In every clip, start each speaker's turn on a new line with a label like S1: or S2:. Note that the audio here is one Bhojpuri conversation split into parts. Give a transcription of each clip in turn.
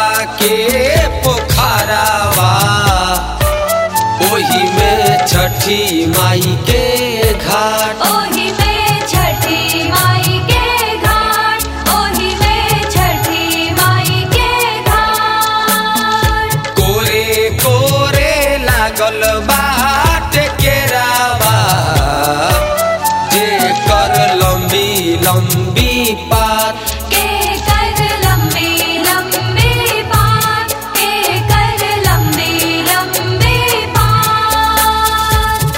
S1: बाबा के पोखरावा, ओही में छठी माई के घाट,
S2: ओही में छठी माई के घाट, ओही में छठी माई के घाट।
S1: कोरे कोरे लागल बाट केरावा, जेकर लंबी लंबी पात,
S2: के कर लंबी लंबी पात, के कर लंबी लंबी पात।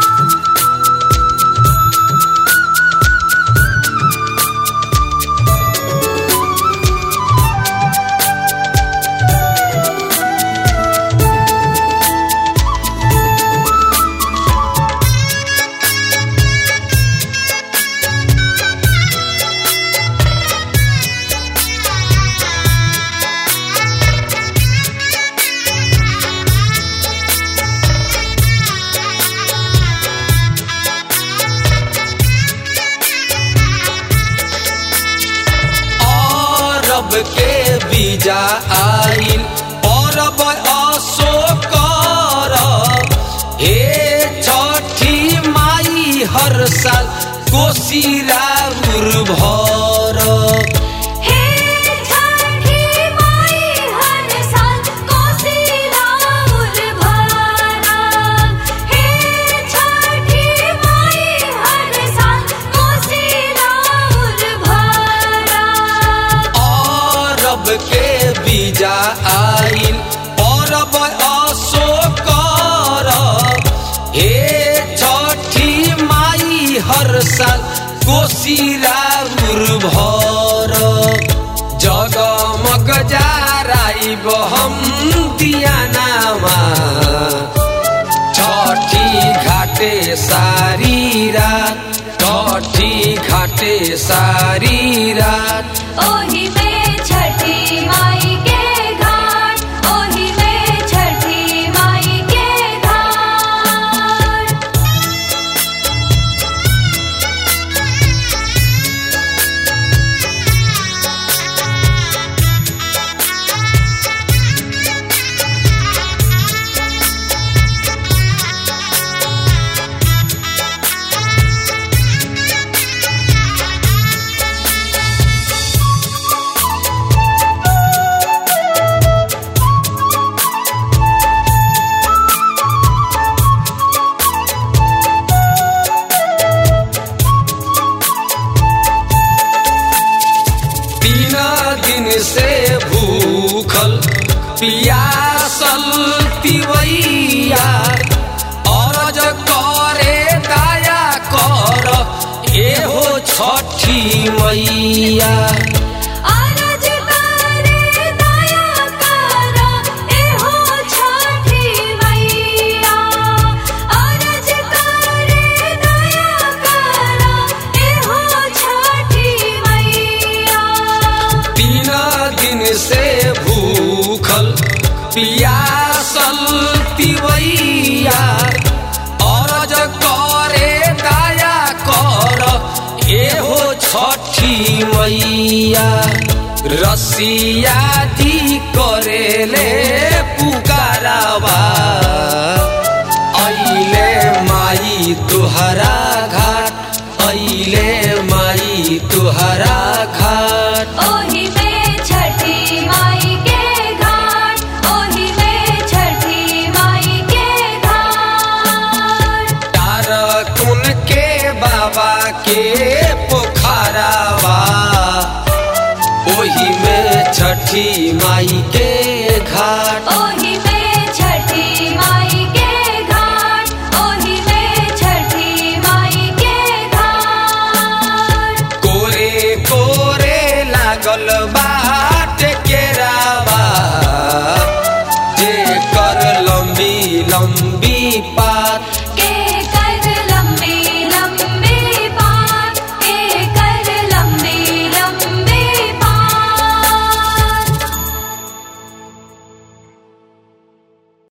S1: अरब के बीजा आइल परब असो करब, हे छठी माई हर साल कोसी राउर भरब।
S2: हे छठी माई हर साल कोसी राउर भरब, हे छठी माई हर साल कोसी राउर भरब।
S1: अरब के बीजा आइल परब असो करब, हे छठी माई हर साल कोसी राउर भरब। जगमग जाराइब हम दियानामा, छठी घाटे सारी रात, छठी घाटे सारी रात।
S2: ओही में छठी माई के घाट, ओही में छठी माई के घाट।
S1: दिन से भूखल पियासल तिवैया, अरज करे दया कर एहो छठी मैया।
S2: अरज करे दया कर एहो छठी मैया, अरज करे दया कर एहो छठी मैया।
S1: 3 दिन से भूखल पियासल तिवैया, अरज करे दया कर एहो छठी मैया। रसिया दी करेले पुकारावा, अइले माई तुहरा घाट, अइले माई तुहरा घाट।
S2: ओही में छठी माई के घाट, ओही में छठी माई के घाट।
S1: तारकुन के बाबा के पोखरावा, ओही में छठी माई के